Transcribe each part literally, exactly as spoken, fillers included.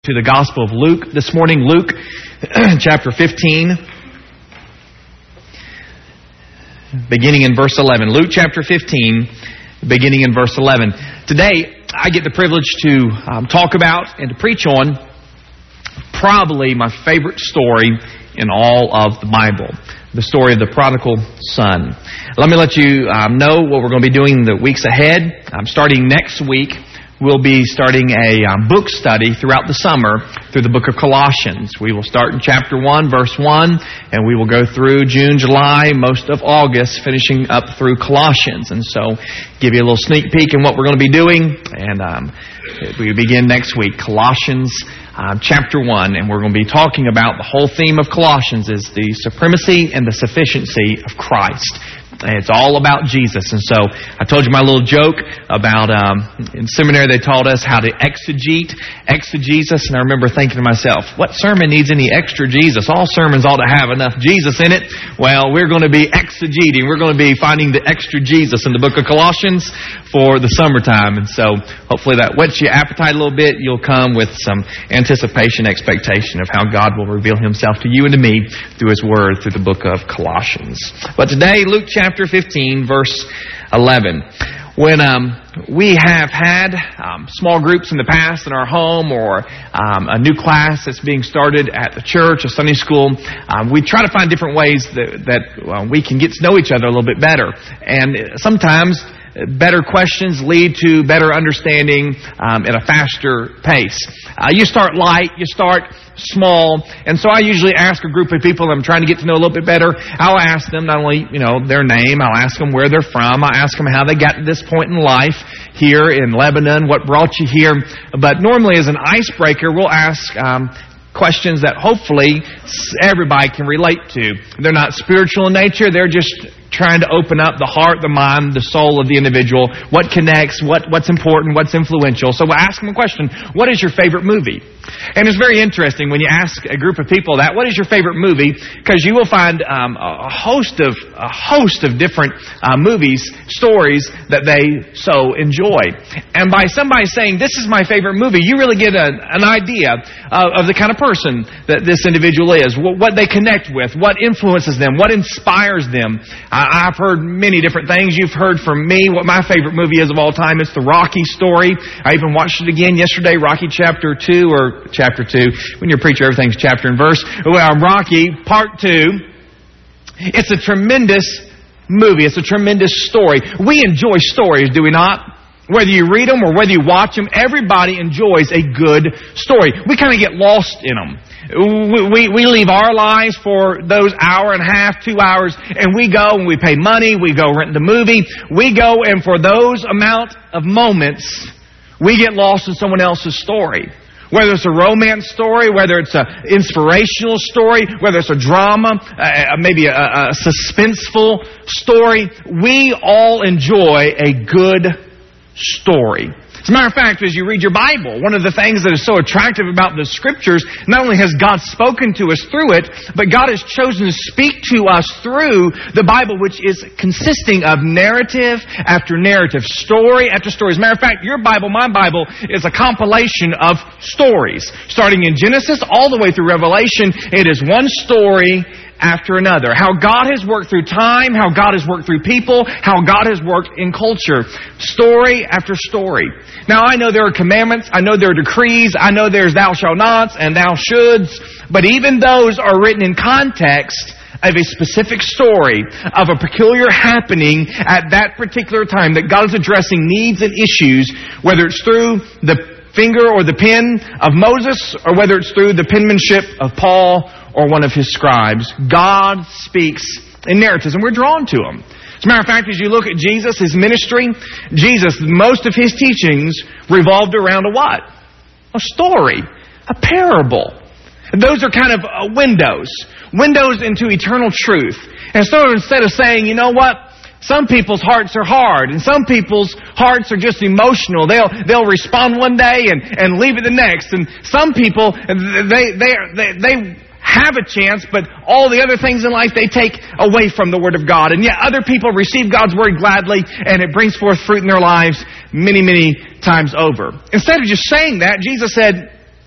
to the Gospel of Luke this morning. Luke chapter fifteen, beginning in verse eleven. Luke chapter fifteen, beginning in verse eleven. Today, I get the privilege to um, talk about and to preach on probably my favorite story in all of the Bible, the story of the prodigal son. Let me let you um, know what we're going to be doing in the weeks ahead. Um, starting next week, we'll be starting a um, book study throughout the summer through the book of Colossians. We will start in chapter one, verse one, and we will go through June, July, most of August, finishing up through Colossians. And so, give you a little sneak peek in what we're going to be doing. And um, we begin next week, Colossians uh, chapter one, and we're going to be talking about the whole theme of Colossians is the supremacy and the sufficiency of Christ. And it's all about Jesus. And so I told you my little joke about um, in seminary they taught us how to exegete, exegesis. And I remember thinking to myself, what sermon needs any extra Jesus? All sermons ought to have enough Jesus in it. Well, we're going to be exegeting. We're going to be finding the extra Jesus in the book of Colossians for the summertime. And so hopefully that whets your appetite a little bit. You'll come with some anticipation, expectation of how God will reveal Himself to you and to me through His Word, through the book of Colossians. But today, Luke chapter Chapter fifteen, verse eleven. When um, we have had um, small groups in the past in our home or um, a new class that's being started at the church, a Sunday school, um, we try to find different ways that, that uh, we can get to know each other a little bit better. And sometimes better questions lead to better understanding um, at a faster pace. Uh, you start light, you start small, and so I usually ask a group of people I'm trying to get to know a little bit better. I'll ask them not only, you know, their name, I'll ask them where they're from, I'll ask them how they got to this point in life here in Lebanon, what brought you here. But normally as an icebreaker, we'll ask um, questions that hopefully everybody can relate to. They're not spiritual in nature, they're just trying to open up the heart, the mind, the soul of the individual. What connects, what, what's important, what's influential. So we'll ask them a question. What is your favorite movie? And it's very interesting when you ask a group of people that, what is your favorite movie? Because you will find um, a host of a host of different uh, movies, stories that they so enjoy. And by somebody saying, this is my favorite movie, you really get a, an idea uh, of the kind of person that this individual is, what, what they connect with, what influences them, what inspires them. Uh, I've heard many different things. You've heard from me what my favorite movie is of all time. It's the Rocky story. I even watched it again yesterday, Rocky chapter two, or chapter two. When you're a preacher, everything's chapter and verse. Well, Rocky part two. It's a tremendous movie. It's a tremendous story. We enjoy stories, do we not? Whether you read them or whether you watch them, everybody enjoys a good story. We kind of get lost in them. We, we leave our lives for those hour and a half, two hours, and we go and we pay money, we go rent the movie, we go and for those amount of moments, we get lost in someone else's story. Whether it's a romance story, whether it's an inspirational story, whether it's a drama, uh, maybe a, a suspenseful story, we all enjoy a good story. As a matter of fact, as you read your Bible, one of the things that is so attractive about the Scriptures, not only has God spoken to us through it, but God has chosen to speak to us through the Bible, which is consisting of narrative after narrative, story after story. As a matter of fact, your Bible, my Bible, is a compilation of stories. Starting in Genesis all the way through Revelation, it is one story after another. How God has worked through time, how God has worked through people, how God has worked in culture. Story after story. Now, I know there are commandments, I know there are decrees, I know there's thou shalt nots and thou shoulds, but even those are written in context of a specific story, of a peculiar happening at that particular time, that God is addressing needs and issues, whether it's through the finger or the pen of Moses, or whether it's through the penmanship of Paul or one of his scribes. God speaks in narratives, and we're drawn to them. As a matter of fact, as you look at Jesus, His ministry, Jesus, most of His teachings revolved around a what? A story. A parable. And those are kind of uh, windows. Windows into eternal truth. And so instead of saying, you know what? Some people's hearts are hard, and some people's hearts are just emotional. They'll they'll respond one day and, and leave it the next. And some people, they they they they have a chance, but all the other things in life they take away from the Word of God. And yet other people receive God's Word gladly, and it brings forth fruit in their lives many, many times over. Instead of just saying that, Jesus said,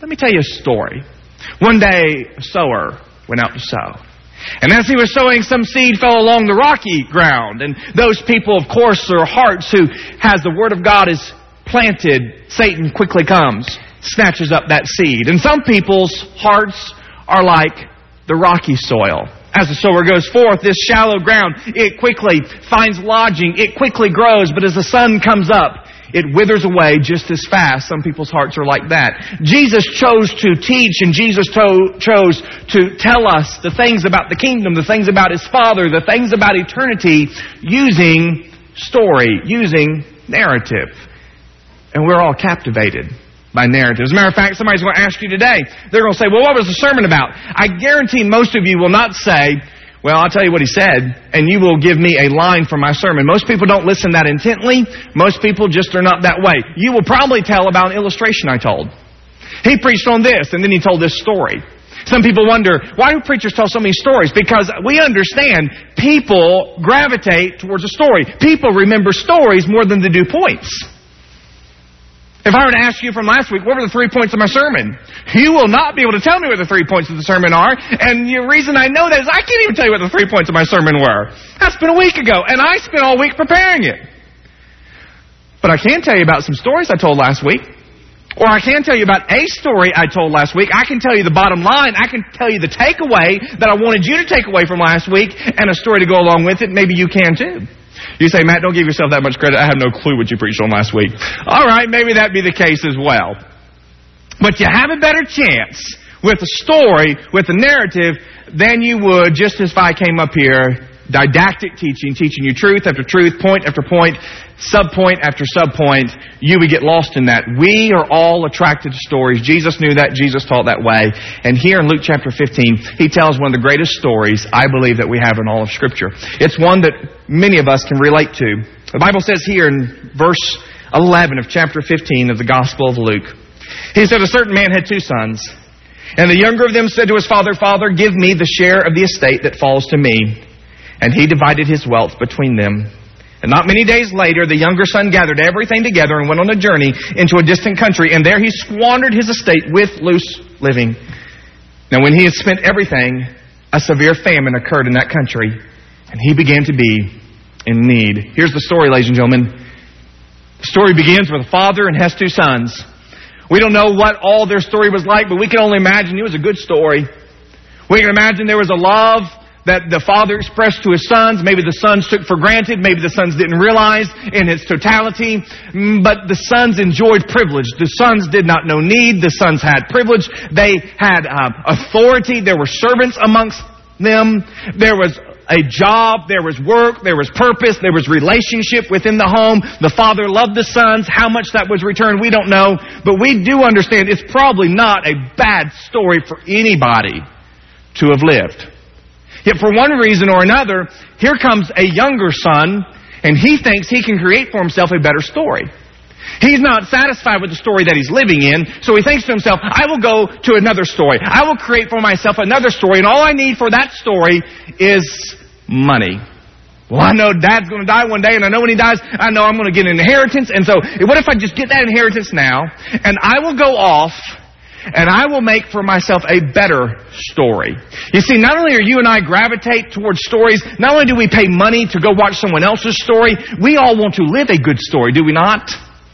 Let me tell you a story. One day, a sower went out to sow. And as he was sowing, some seed fell along the rocky ground. And those people, of course, are hearts who has the Word of God is planted. Satan quickly comes, snatches up that seed. And some people's hearts are like the rocky soil. As the sower goes forth, this shallow ground, it quickly finds lodging. It quickly grows. But as the sun comes up, it withers away just as fast. Some people's hearts are like that. Jesus chose to teach, and Jesus to- chose to tell us the things about the kingdom, the things about His Father, the things about eternity, using story, using narrative. And we're all captivated by narrative. As a matter of fact, somebody's going to ask you today, they're going to say, well, what was the sermon about? I guarantee most of you will not say, well, I'll tell you what he said, and you will give me a line from my sermon. Most people don't listen that intently. Most people just are not that way. You will probably tell about an illustration I told. He preached on this, and then he told this story. Some people wonder, why do preachers tell so many stories? Because we understand people gravitate towards a story. People remember stories more than they do points. If I were to ask you from last week, what were the three points of my sermon? You will not be able to tell me what the three points of the sermon are. And the reason I know that is I can't even tell you what the three points of my sermon were. That's been a week ago. And I spent all week preparing it. But I can tell you about some stories I told last week. Or I can tell you about a story I told last week. I can tell you the bottom line. I can tell you the takeaway that I wanted you to take away from last week and a story to go along with it. Maybe you can too. You say, Matt, don't give yourself that much credit. I have no clue what you preached on last week. All right, maybe that be the case as well. But you have a better chance with a story, with a narrative, than you would just as if I came up here, didactic teaching, teaching you truth after truth, point after point, sub-point after sub-point. You would get lost in that. We are all attracted to stories. Jesus knew that. Jesus taught that way. And here in Luke chapter fifteen, He tells one of the greatest stories, I believe, that we have in all of Scripture. It's one that many of us can relate to. The Bible says here in verse eleven of chapter fifteen of the Gospel of Luke, he said, a certain man had two sons. And the younger of them said to his father, Father, give me the share of the estate that falls to me. And he divided his wealth between them. And not many days later, the younger son gathered everything together and went on a journey into a distant country. And there he squandered his estate with loose living. Now when he had spent everything, a severe famine occurred in that country. And he began to be in need. Here's the story, ladies and gentlemen. The story begins with a father and has two sons. We don't know what all their story was like, but we can only imagine it was a good story. We can imagine there was a love that the father expressed to his sons. Maybe the sons took for granted. Maybe the sons didn't realize in its totality. But the sons enjoyed privilege. The sons did not know need. The sons had privilege. They had um, authority. There were servants amongst them. There was a job. There was work. There was purpose. There was relationship within the home. The father loved the sons. How much that was returned, we don't know. But we do understand it's probably not a bad story for anybody to have lived. Yet for one reason or another, here comes a younger son, and he thinks he can create for himself a better story. He's not satisfied with the story that he's living in, so he thinks to himself, I will go to another story. I will create for myself another story, and all I need for that story is money. Well, I know Dad's going to die one day, and I know when he dies, I know I'm going to get an inheritance, and so what if I just get that inheritance now, and I will go off, and I will make for myself a better story. You see, not only are you and I gravitate towards stories, not only do we pay money to go watch someone else's story, we all want to live a good story, do we not?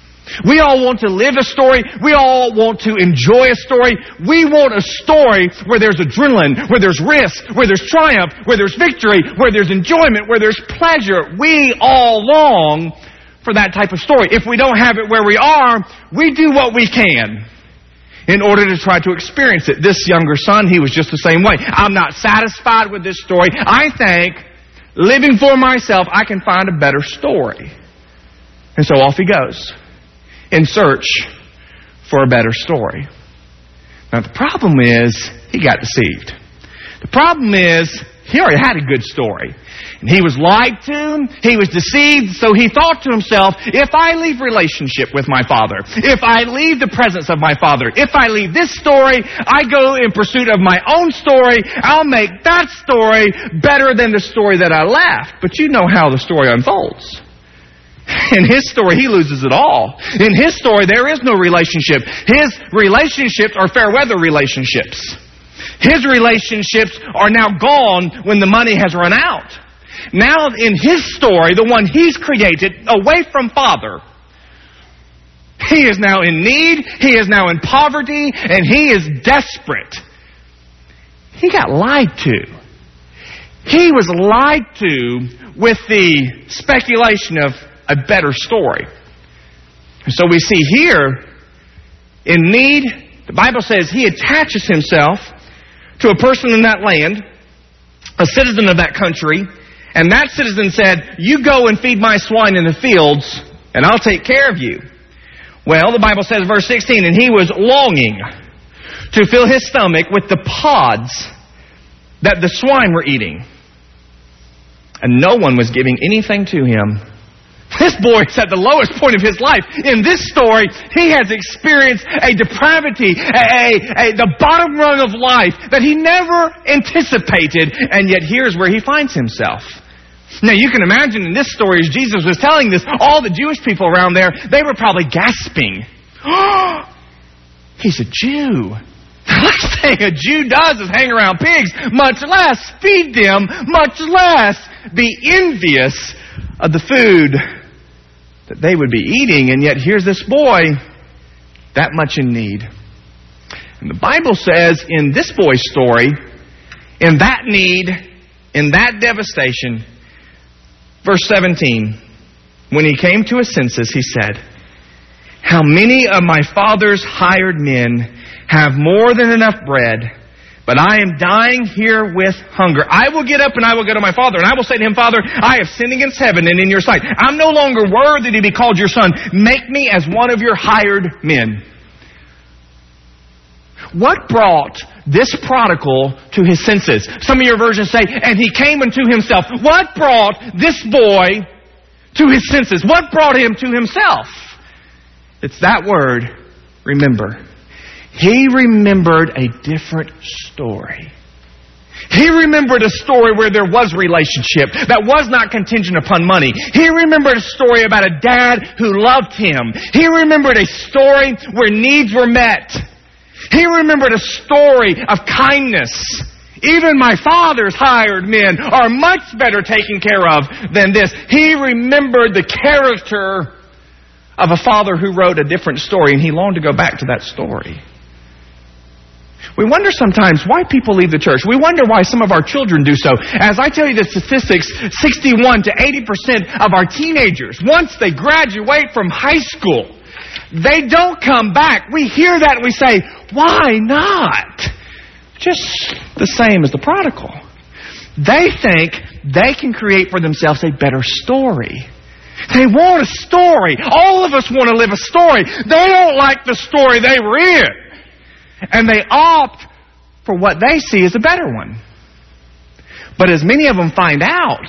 We all want to live a story. We all want to enjoy a story. We want a story where there's adrenaline, where there's risk, where there's triumph, where there's victory, where there's enjoyment, where there's pleasure. We all long for that type of story. If we don't have it where we are, we do what we can in order to try to experience it. This younger son, he was just the same way. I'm not satisfied with this story. I think, living for myself, I can find a better story. And so off he goes in search for a better story. Now the problem is, he got deceived. The problem is, he already had a good story. And he was lied to, he was deceived, so he thought to himself, if I leave relationship with my father, if I leave the presence of my father, if I leave this story, I go in pursuit of my own story, I'll make that story better than the story that I left. But you know how the story unfolds. In his story, he loses it all. In his story, there is no relationship. His relationships are fair weather relationships. His relationships are now gone when the money has run out. Now, in his story, the one he's created, away from Father, he is now in need, he is now in poverty, and he is desperate. He got lied to. He was lied to with the speculation of a better story. So we see here, in need, the Bible says he attaches himself to a person in that land, a citizen of that country, and that citizen said, you go and feed my swine in the fields, and I'll take care of you. Well, the Bible says, verse sixteen, and he was longing to fill his stomach with the pods that the swine were eating. And no one was giving anything to him. This boy is at the lowest point of his life. In this story, he has experienced a depravity, a, a, the bottom rung of life that he never anticipated, and yet here's where he finds himself. Now you can imagine in this story, as Jesus was telling this, all the Jewish people around there, they were probably gasping. Oh, he's a Jew. The last thing a Jew does is hang around pigs, much less feed them, much less be envious of the food that they would be eating. And yet here's this boy, that much in need. And the Bible says in this boy's story, in that need, in that devastation, verse seventeen, when he came to his senses, he said, how many of my father's hired men have more than enough bread, but I am dying here with hunger. I will get up and I will go to my father, and I will say to him, Father, I have sinned against heaven and in your sight. I'm no longer worthy to be called your son. Make me as one of your hired men. What brought this prodigal to his senses? Some of your versions say, and he came unto himself. What brought this boy to his senses? What brought him to himself? It's that word, remember. He remembered a different story. He remembered a story where there was relationship that was not contingent upon money. He remembered a story about a dad who loved him. He remembered a story where needs were met. He remembered a story of kindness. Even my father's hired men are much better taken care of than this. He remembered the character of a father who wrote a different story, and he longed to go back to that story. We wonder sometimes why people leave the church. We wonder why some of our children do so. As I tell you the statistics, sixty-one to eighty percent of our teenagers, once they graduate from high school, they don't come back. We hear that and we say, why not? Just the same as the prodigal. They think they can create for themselves a better story. They want a story. All of us want to live a story. They don't like the story they were in. And they opt for what they see as a better one. But as many of them find out,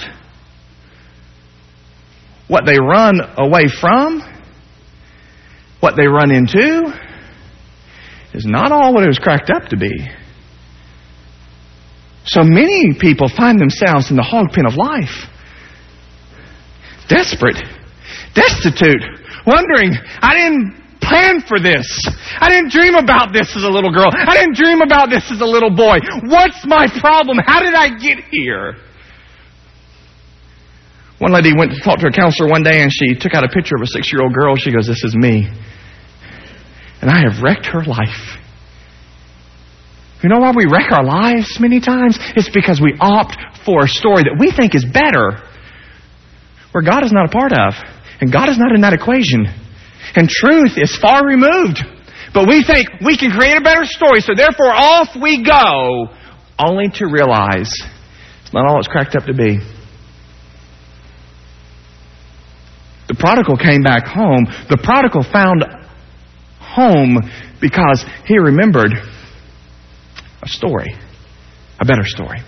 what they run away from, what they run into, is not all what it was cracked up to be. So many people find themselves in the hog pen of life. Desperate, destitute, wondering, I didn't plan for this. I didn't dream about this as a little girl. I didn't dream about this as a little boy. What's my problem? How did I get here? One lady went to talk to a counselor one day, and she took out a picture of a six-year-old girl. She goes, this is me. And I have wrecked her life. You know why we wreck our lives many times? It's because we opt for a story that we think is better, where God is not a part of. And God is not in that equation. And truth is far removed. But we think we can create a better story, so therefore off we go, only to realize it's not all it's cracked up to be. The prodigal came back home. The prodigal found home because he remembered a story, a better story.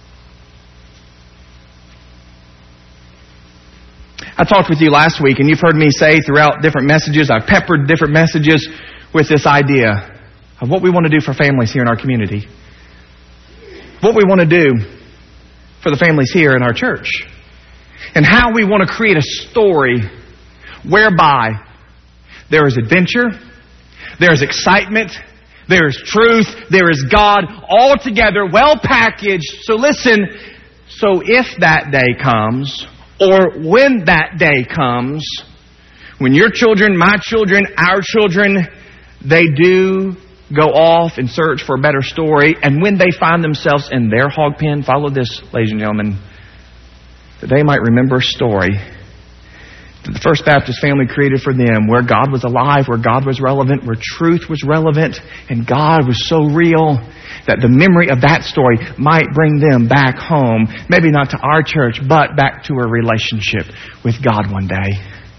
I talked with you last week, and you've heard me say throughout different messages, I've peppered different messages with this idea of what we want to do for families here in our community. What we want to do for the families here in our church. And how we want to create a story whereby there is adventure, there is excitement, there is truth, there is God, all together, well packaged. So listen, so if that day comes, or when that day comes, when your children, my children, our children, they do go off and search for a better story, and when they find themselves in their hog pen, follow this, ladies and gentlemen, that they might remember a story that the First Baptist family created for them, where God was alive, where God was relevant, where truth was relevant, and God was so real that the memory of that story might bring them back home, maybe not to our church, but back to a relationship with God one day.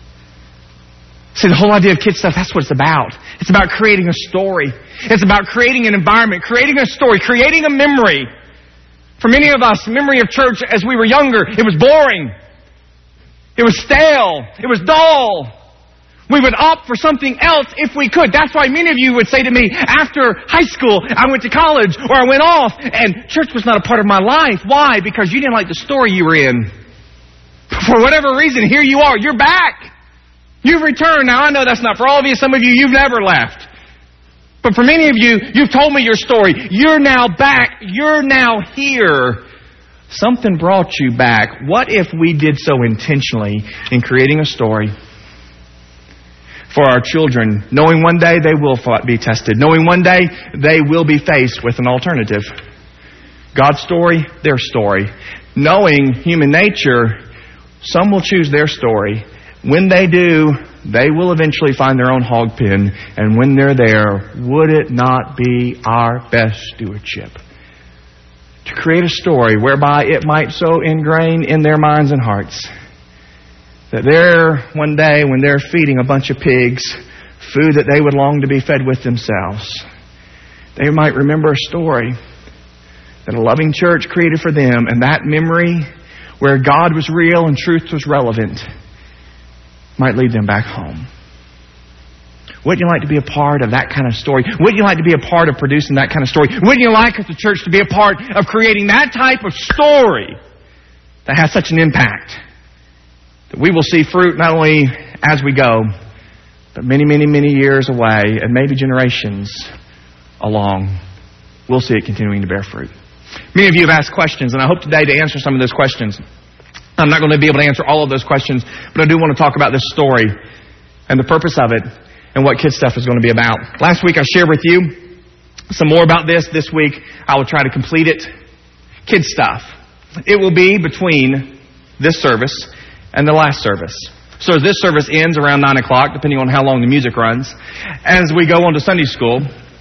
See, the whole idea of Kid Stuff, that's what it's about. It's about creating a story. It's about creating an environment, creating a story, creating a memory. For many of us, memory of church as we were younger, it was boring. It was stale. It was dull. We would opt for something else if we could. That's why many of you would say to me, after high school, I went to college, or I went off, and church was not a part of my life. Why? Because you didn't like the story you were in. For whatever reason, here you are. You're back. You've returned. Now, I know that's not for all of you. Some of you, you've never left. But for many of you, you've told me your story. You're now back. You're now here. Something brought you back. What if we did so intentionally in creating a story for our children, knowing one day they will be tested, knowing one day they will be faced with an alternative? God's story, their story. Knowing human nature, some will choose their story. When they do, they will eventually find their own hog pen. And when they're there, would it not be our best stewardship to create a story whereby it might so ingrain in their minds and hearts that they're, one day when they're feeding a bunch of pigs food that they would long to be fed with themselves, they might remember a story that a loving church created for them, and that memory where God was real and truth was relevant might lead them back home. Wouldn't you like to be a part of that kind of story? Wouldn't you like to be a part of producing that kind of story? Wouldn't you like as a church to be a part of creating that type of story that has such an impact that we will see fruit not only as we go, but many, many, many years away, and maybe generations along, we'll see it continuing to bear fruit. Many of you have asked questions, and I hope today to answer some of those questions. I'm not going to be able to answer all of those questions, but I do want to talk about this story and the purpose of it and what Kid Stuff is going to be about. Last week I shared with you some more about this. This week I will try to complete it. Kid Stuff. It will be between this service and the last service. So as this service ends around nine o'clock, depending on how long the music runs, as we go on to Sunday school,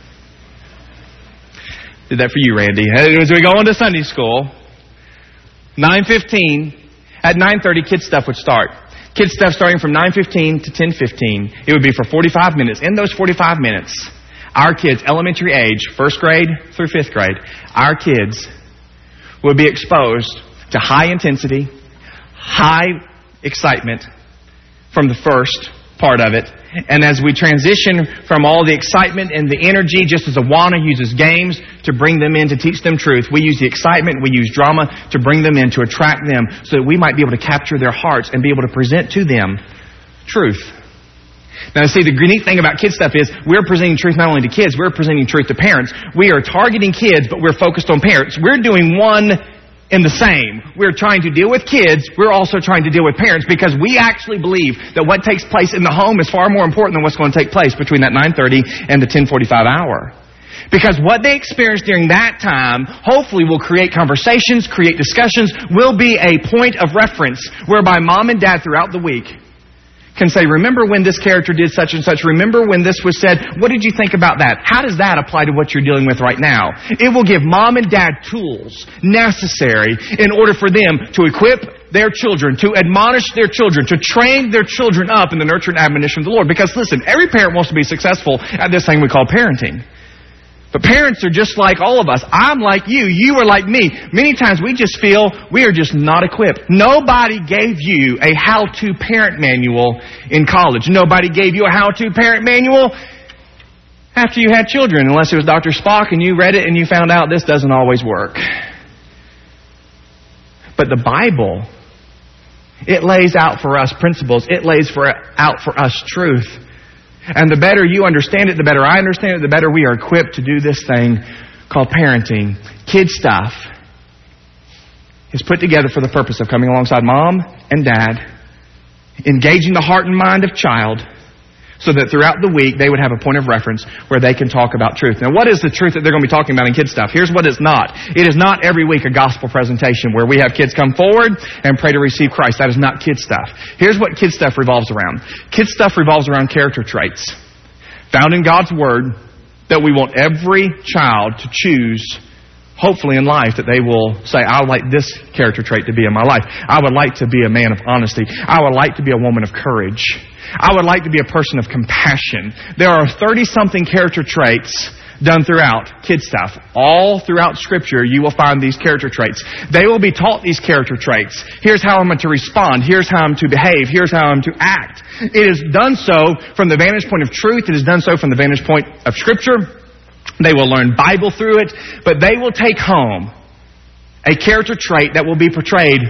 did that for you, Randy. As we go on to Sunday school, nine fifteen, at nine thirty, Kid Stuff would start. Kid Stuff starting from nine fifteen to ten fifteen. It would be for forty-five minutes. In those forty-five minutes, our kids, elementary age, first grade through fifth grade, our kids would be exposed to high intensity, high excitement from the first part of it. And as we transition from all the excitement and the energy, just as Awana uses games to bring them in, to teach them truth, we use the excitement, we use drama to bring them in, to attract them, so that we might be able to capture their hearts and be able to present to them truth. Now, see, the unique thing about Kid Stuff is we're presenting truth not only to kids, we're presenting truth to parents. We are targeting kids, but we're focused on parents. We're doing one in the same. We're trying to deal with kids. We're also trying to deal with parents, because we actually believe that what takes place in the home is far more important than what's going to take place between that nine thirty and the ten forty-five hour. Because what they experience during that time hopefully will create conversations, create discussions, will be a point of reference whereby mom and dad throughout the week can say, remember when this character did such and such? Remember when this was said? What did you think about that? How does that apply to what you're dealing with right now? It will give mom and dad tools necessary in order for them to equip their children, to admonish their children, to train their children up in the nurture and admonition of the Lord. Because listen, every parent wants to be successful at this thing we call parenting. But parents are just like all of us. I'm like you. You are like me. Many times we just feel we are just not equipped. Nobody gave you a how-to parent manual in college. Nobody gave you a how-to parent manual after you had children, unless it was Doctor Spock and you read it and you found out this doesn't always work. But the Bible It lays out for us principles. It lays for, out for us truth. And the better you understand it, the better I understand it, the better we are equipped to do this thing called parenting. Kid stuff is put together for the purpose of coming alongside mom and dad, engaging the heart and mind of child, so that throughout the week they would have a point of reference where they can talk about truth. Now, what is the truth that they're going to be talking about in kid stuff? Here's what it's not. It is not every week a gospel presentation where we have kids come forward and pray to receive Christ. That is not kid stuff. Here's what kid stuff revolves around. Kid stuff revolves around character traits found in God's Word that we want every child to choose, hopefully in life, that they will say, I would like this character trait to be in my life. I would like to be a man of honesty. I would like to be a woman of courage. I would like to be a person of compassion. There are thirty-something character traits done throughout kid stuff. All throughout Scripture, you will find these character traits. They will be taught these character traits. Here's how I'm to respond. Here's how I'm to behave. Here's how I'm to act. It is done so from the vantage point of truth. It is done so from the vantage point of Scripture. They will learn Bible through it, but they will take home a character trait that will be portrayed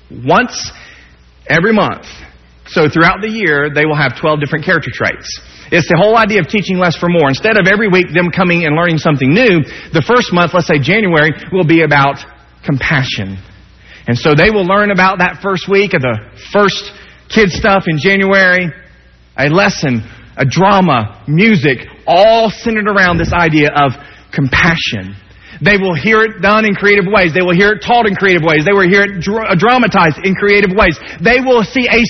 once every month. So throughout the year, they will have twelve different character traits. It's the whole idea of teaching less for more. Instead of every week them coming and learning something new, the first month, let's say January, will be about compassion. And so they will learn about that first week of the first kid stuff in January, a lesson, a drama, music, all centered around this idea of compassion. They will hear it done in creative ways. They will hear it taught in creative ways. They will hear it dra- dramatized in creative ways. They will see a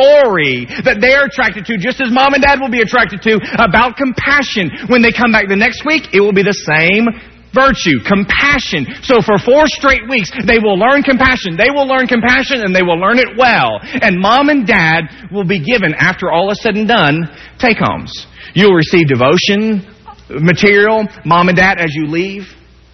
story that they're attracted to, just as mom and dad will be attracted to, about compassion. When they come back the next week, it will be the same virtue, compassion. So for four straight weeks, they will learn compassion. They will learn compassion, and they will learn it well. And mom and dad will be given, after all is said and done, take-homes. You'll receive devotion material, mom and dad, as you leave.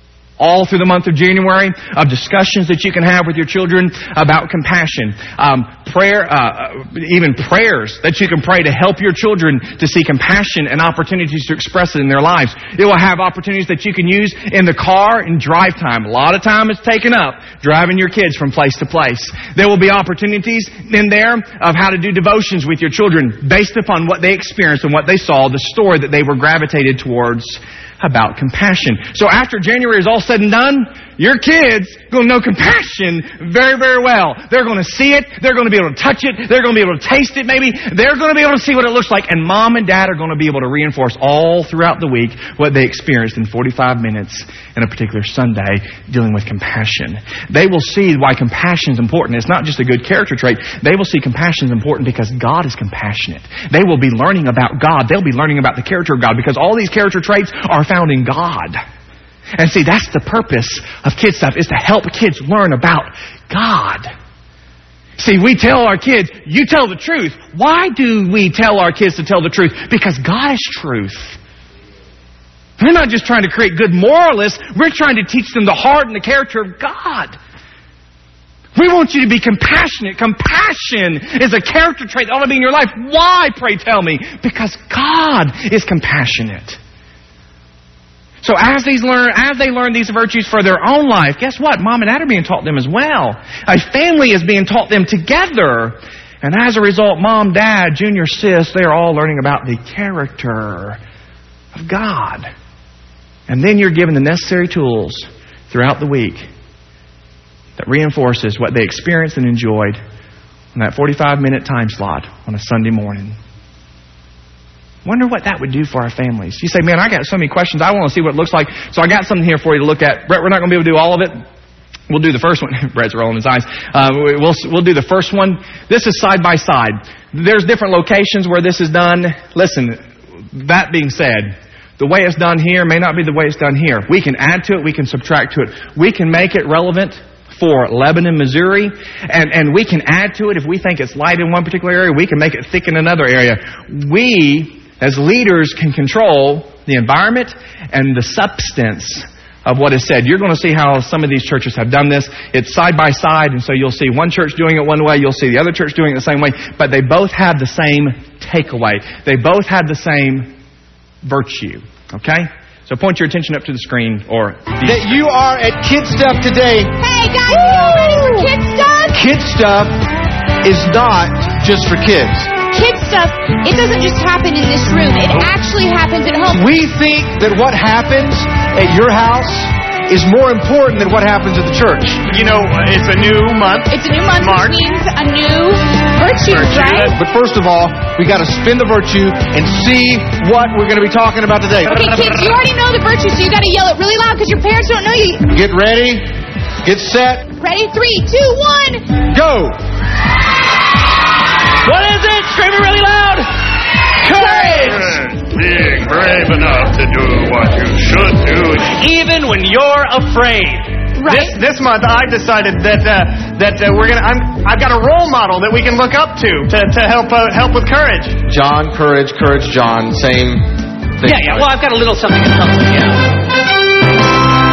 All through the month of January, of discussions that you can have with your children about compassion. Um, prayer, uh, even prayers that you can pray to help your children to see compassion and opportunities to express it in their lives. It will have opportunities that you can use in the car and drive time. A lot of time is taken up driving your kids from place to place. There will be opportunities in there of how to do devotions with your children based upon what they experienced and what they saw, the story that they were gravitated towards about compassion. So after January is all said and done, your kids are going to know compassion very, very well. They're going to see it. They're going to be able to touch it. They're going to be able to taste it maybe. They're going to be able to see what it looks like. And mom and dad are going to be able to reinforce all throughout the week what they experienced in forty-five minutes in a particular Sunday dealing with compassion. They will see why compassion is important. It's not just a good character trait. They will see compassion is important because God is compassionate. They will be learning about God. They'll be learning about the character of God because all these character traits are found in God. And see, that's the purpose of kid stuff, is to help kids learn about God. See, we tell our kids, you tell the truth. Why do we tell our kids to tell the truth? Because God is truth. We're not just trying to create good moralists. We're trying to teach them the heart and the character of God. We want you to be compassionate. Compassion is a character trait that ought to be in your life. Why, pray tell me? Because God is compassionate. So as these learn, as they learn these virtues for their own life, guess what? Mom and dad are being taught them as well. A family is being taught them together. And as a result, mom, dad, junior sis, they are all learning about the character of God. And then you're given the necessary tools throughout the week that reinforces what they experienced and enjoyed on that forty-five minute time slot on a Sunday morning. Wonder what that would do for our families. You say, man, I got so many questions. I want to see what it looks like. So I got something here for you to look at. Brett, we're not going to be able to do all of it. We'll do the first one. Brett's rolling his eyes. Uh, we'll, we'll do the first one. This is side by side. There's different locations where this is done. Listen, that being said, the way it's done here may not be the way it's done here. We can add to it. We can subtract to it. We can make it relevant for Lebanon, Missouri, and, and we can add to it. If we think it's light in one particular area, we can make it thick in another area. We, as leaders, can control the environment and the substance of what is said. You're going to see how some of these churches have done this. It's side by side, and so you'll see one church doing it one way, you'll see the other church doing it the same way, but they both have the same takeaway. They both have the same virtue. Okay? So point your attention up to the screen, or that you are at Kid Stuff today. Hey guys, are you all ready for Kid Stuff? Kid Stuff is not just for kids. Kid stuff, it doesn't just happen in this room. It actually happens at home. We think that what happens at your house is more important than what happens at the church. You know, it's a new month. It's a new month, March. which means a new virtue, Virtue. right? But first of all, we got to spin the virtue and see what we're going to be talking about today. Okay, kids, you already know the virtue, so you got to yell it really loud because your parents don't know you. Get ready. Get set. Ready? Three, two, one. Go. What is it? Scream it really loud. Courage! Being brave enough to do what you should do, Even when you're afraid. Right? This this month, I've decided that uh, that uh, we're gonna. I'm, I've got a role model that we can look up to to, to help uh, help with courage. John, courage, courage, John. Same thing. Yeah, yeah. Well, I've got a little something to tell you. Yeah.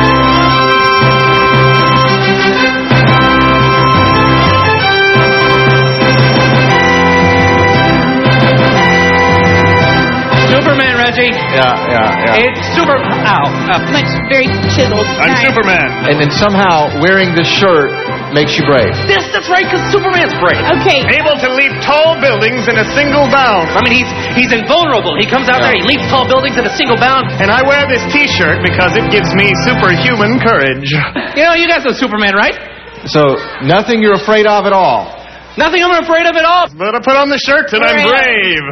Superman, Reggie. Yeah, yeah, yeah. It's super. Ow. Uh, Much very chiseled. I'm Nice. Superman. And then somehow wearing this shirt makes you brave. This, that's right, because Superman's brave. Okay. Able to leap tall buildings in a single bound. I mean, he's he's invulnerable. He comes out Yeah. there, he leaps tall buildings in a single bound. And I wear this T-shirt because it gives me superhuman courage. You know, you guys know Superman, right? So nothing you're afraid of at all. Nothing I'm afraid of at all. But I put on the shirt and I'm brave.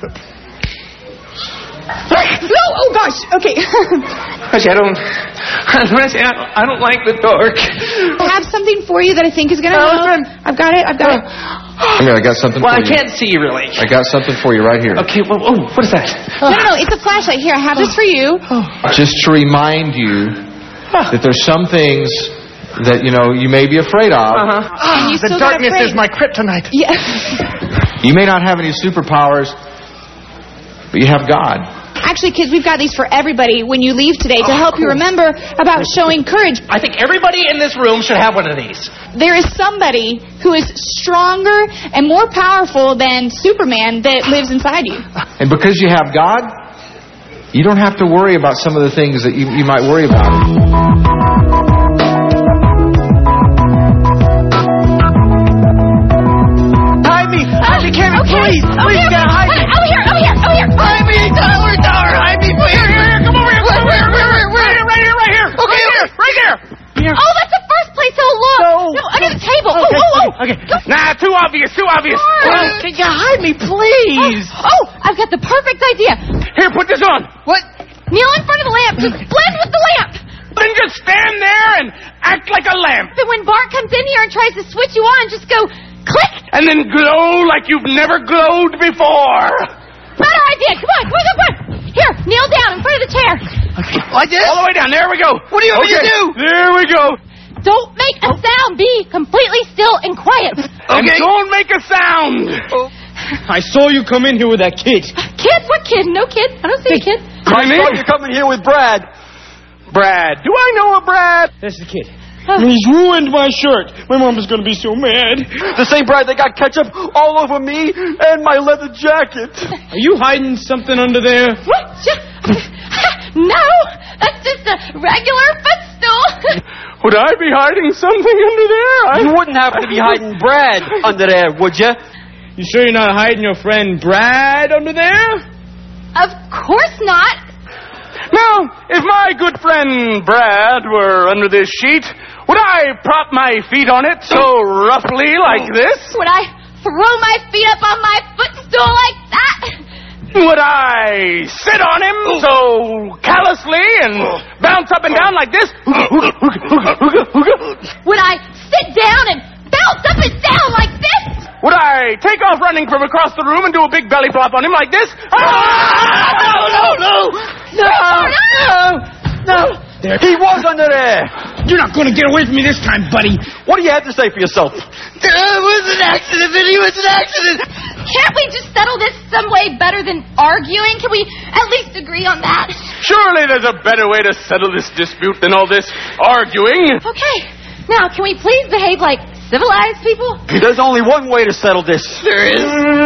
No, oh gosh. Okay. Reggie, I don't. Reggie, I don't, I don't like the dark. I have something for you that I think is going to Oh, help. listen. I've got it. I've got it. Here, I got something Well, for I you. can't see you really. I got something for you right here. Okay, well, oh, what is that? No, no, no. It's a flashlight. Here, I have this for you. Just to remind you that there's some things that, you know, you may be afraid of. Uh-huh. And you The still got darkness afraid. is my kryptonite. Yeah. You may not have any superpowers, but you have God. Actually, kids, we've got these for everybody when you leave today to help you remember about showing courage. I think everybody in this room should have one of these. There is somebody who is stronger and more powerful than Superman that lives inside you. And because you have God, you don't have to worry about some of the things that you, you might worry about. Hide me! Reggie, Kevin, Okay. please! Please, Okay, you gotta hide okay. me! Over here, over here, over here. Hide me! Tyler, Tyler, hide me, please! Here, here, come over here! Come over here! Right here, right here, right here, right here! Okay, right here, right there! Oh, that's the first place he'll look. No. No, under the table. Okay, oh, oh, oh. okay, okay. Nah, too obvious, too obvious. Darn. Can you hide me, please? Oh, I've got the perfect idea. Here, put this on. What? Kneel in front of the lamp. Just blend with the lamp. Then just stand there and act like a lamp. Then when Bart comes in here and tries to switch you on, just go click. And then glow like you've never glowed before. Better idea. Come on, come on, come on. Here, kneel down in front of the chair. Like this? All the way down. There we go. What do you want me to do? There we go. Don't make a sound. Be completely still and quiet. And don't make a sound. I saw you come in here with that kid. Kid? What kid? No kid. I don't see a kid. I saw you coming here with Brad. Brad. Do I know a Brad? That's the kid. He's ruined my shirt. My mom is going to be so mad. The same Brad that got ketchup all over me and my leather jacket. Are you hiding something under there? What? No, that's just a regular footstool. Would I be hiding something under there? I... You wouldn't happen to be hiding Brad under there, would you? You sure you're not hiding your friend Brad under there? Of course not. Now, if my good friend Brad were under this sheet, would I prop my feet on it so roughly like this? Would I throw my feet up on my footstool like that? Would I sit on him so callously and bounce up and down like this? Would I sit down and bounce up and down like this? Would I take off running from across the room and do a big belly flop on him like this? Ah! No, no, no! No! No! There. He was under there. You're not going to get away from me this time, buddy. What do you have to say for yourself? It was an accident, Vinny. It was an accident. Can't we just settle this some way better than arguing? Can we at least agree on that? Surely there's a better way to settle this dispute than all this arguing. Okay. Now, can we please behave like civilized people? There's only one way to settle this. There is.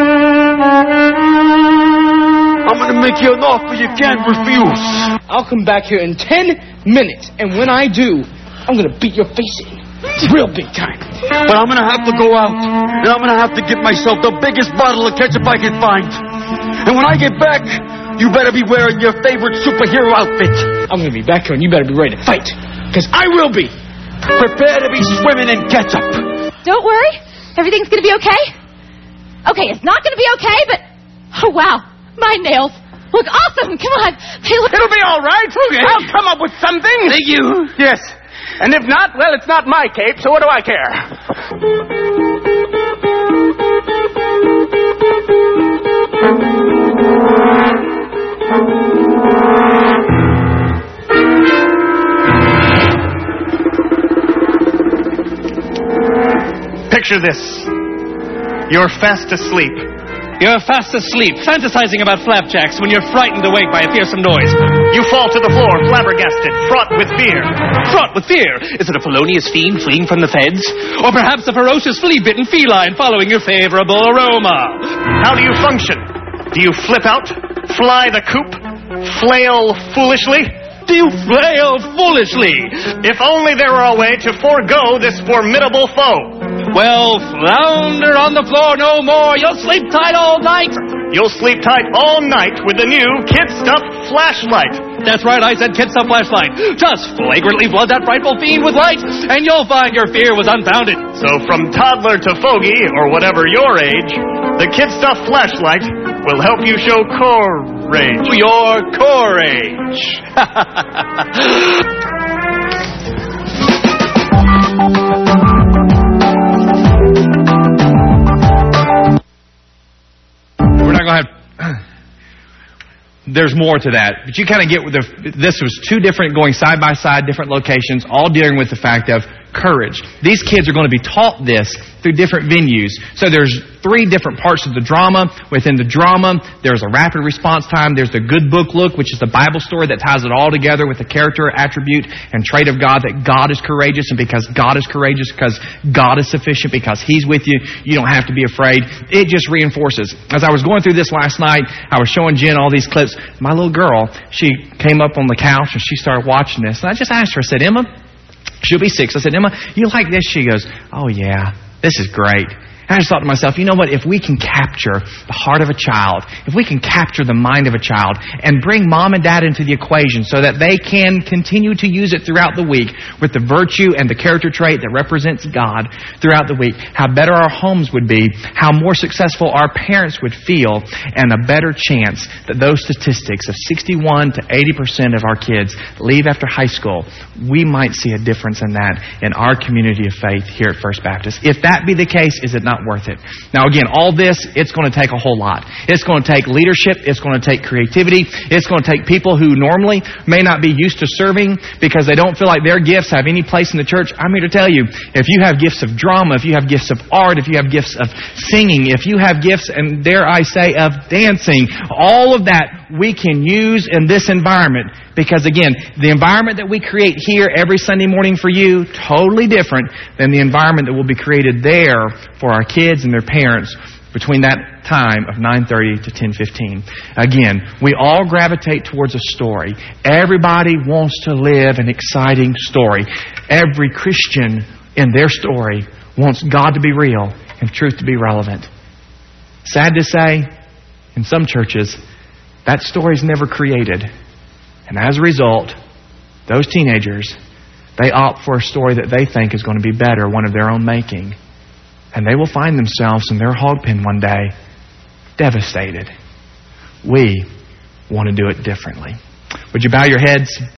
I'm going to make you an offer you can't refuse. I'll come back here in ten minutes, and when I do, I'm going to beat your face in. Real big time. But I'm going to have to go out, and I'm going to have to get myself the biggest bottle of ketchup I can find. And when I get back, you better be wearing your favorite superhero outfit. I'm going to be back here, and you better be ready to fight. Because I will be. Prepare to be swimming in ketchup. Don't worry. Everything's going to be okay. Okay, it's not going to be okay, but... Oh, wow. My nails look awesome. Come on. They look... It'll be all right. Okay. I'll come up with something. Thank you. Yes. And if not, well, it's not my cape, so what do I care? Picture this. You're fast asleep. You're fast asleep, fantasizing about flapjacks when you're frightened awake by a fearsome noise. You fall to the floor, flabbergasted, fraught with fear. Fraught with fear? Is it a felonious fiend fleeing from the feds? Or perhaps a ferocious flea-bitten feline following your favorable aroma? How do you function? Do you flip out? Fly the coop? Flail foolishly? Do you flail foolishly? If only there were a way to forego this formidable foe. Well, flounder on the floor no more. You'll sleep tight all night. You'll sleep tight all night with the new Kid Stuff flashlight. That's right, I said Kid Stuff flashlight. Just flagrantly flood that frightful fiend with light, and you'll find your fear was unfounded. So from toddler to fogey, or whatever your age, the Kid Stuff flashlight will help you show courage. Your courage. We're not going to have... There's more to that. But you kind of get... The, this was two different, going side by side, different locations, all dealing with the fact of courage. These kids are going to be taught this through different venues. So there's three different parts of the drama. Within the drama, there's a rapid response time. There's the good book look, which is the Bible story that ties it all together with the character, attribute, and trait of God, that God is courageous, and because God is courageous, because God is sufficient, because He's with you, you don't have to be afraid. It just reinforces. As I was going through this last night, I was showing Jen all these clips. My little girl, she came up on the couch and she started watching this. And I just asked her, I said, Emma, she'll be six. I said, Emma, you like this? She goes, oh yeah, this is great. And I just thought to myself, you know what? If we can capture the heart of a child, if we can capture the mind of a child and bring mom and dad into the equation so that they can continue to use it throughout the week with the virtue and the character trait that represents God throughout the week, how better our homes would be, how more successful our parents would feel, and a better chance that those statistics of sixty-one to eighty percent of our kids leave after high school, we might see a difference in that in our community of faith here at First Baptist. If that be the case, is it not worth it? Now again, all this, it's going to take a whole lot. It's going to take leadership. It's going to take creativity. It's going to take people who normally may not be used to serving because they don't feel like their gifts have any place in the church. I'm here to tell you, if you have gifts of drama, if you have gifts of art, if you have gifts of singing, if you have gifts, and dare I say, of dancing, all of that we can use in this environment. Because again, the environment that we create here every Sunday morning for you, totally different than the environment that will be created there for our kids and their parents between that time of nine thirty to ten fifteen. Again, we all gravitate towards a story. Everybody wants to live an exciting story. Every Christian in their story wants God to be real and truth to be relevant. Sad to say, in some churches, that story's never created. And as a result, those teenagers, they opt for a story that they think is going to be better, one of their own making. And they will find themselves in their hog pen one day, devastated. We want to do it differently. Would you bow your heads?